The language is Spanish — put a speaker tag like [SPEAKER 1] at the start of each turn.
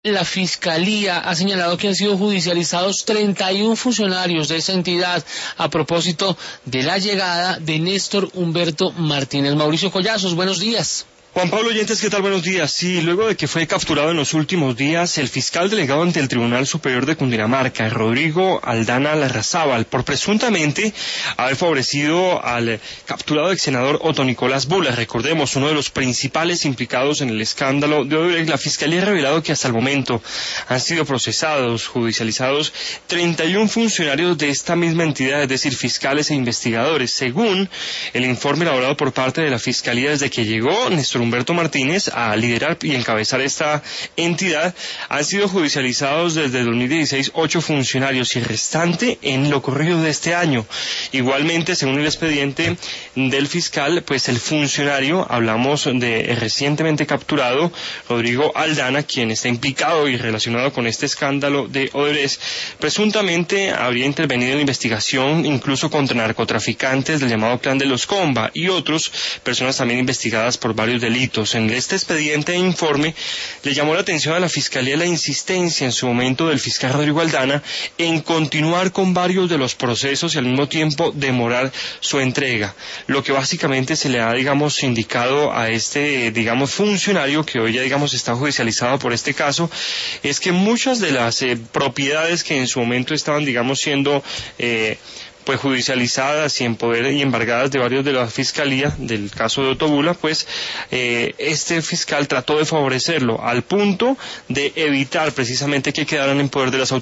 [SPEAKER 1] la Fiscalía ha señalado que han sido judicializados 31 funcionarios de esa entidad a propósito de la llegada de Néstor Humberto Martínez. Mauricio Collazos, buenos días.
[SPEAKER 2] Juan Pablo Oyentes, ¿qué tal? Buenos días. Sí, luego de que fue capturado en los últimos días, el fiscal delegado ante el Tribunal Superior de Cundinamarca, Rodrigo Aldana Larrazábal, por presuntamente haber favorecido al capturado ex senador Otto Nicolás Bula, recordemos, uno de los principales implicados en el escándalo de Odebrecht, la Fiscalía ha revelado que hasta el momento han sido procesados, judicializados 31 funcionarios de esta misma entidad, es decir, fiscales e investigadores. Según el informe elaborado por parte de la Fiscalía desde que llegó Néstor Humberto Martínez a liderar y encabezar esta entidad, han sido judicializados desde 2016 8 funcionarios y el restante en lo corrido de este año. Igualmente, según el expediente del fiscal, pues el funcionario, hablamos de recientemente capturado, Rodrigo Aldana, quien está implicado y relacionado con este escándalo de Odebrecht, presuntamente habría intervenido en la investigación incluso contra narcotraficantes del llamado Clan de los Comba y otras personas también investigadas por varios delitos. En este expediente e informe le llamó la atención a la Fiscalía la insistencia en su momento del fiscal Rodrigo Aldana en continuar con varios de los procesos y al mismo tiempo demorar su entrega. Lo que básicamente se le ha, indicado a este, funcionario que hoy ya, está judicializado por este caso, es que muchas de las propiedades que en su momento estaban, siendo pues judicializadas y en poder y embargadas de varios de la Fiscalía, del caso de Otto Bula, pues este fiscal trató de favorecerlo al punto de evitar precisamente que quedaran en poder de las autoridades.